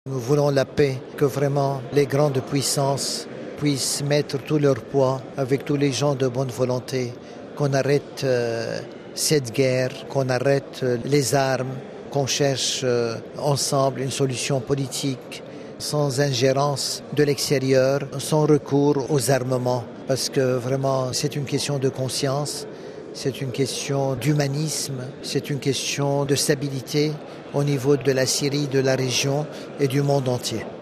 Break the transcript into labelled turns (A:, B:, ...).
A: Nous voulons la paix, que vraiment les grandes puissances puissent mettre tout leur poids avec tous les gens de bonne volonté, qu'on arrête cette guerre, qu'on arrête les armes, qu'on cherche ensemble une solution politique sans ingérence de l'extérieur, sans recours aux armements, parce que vraiment c'est une question de conscience, c'est une question d'humanisme, c'est une question de stabilité au niveau de la Syrie, de la région et du monde entier.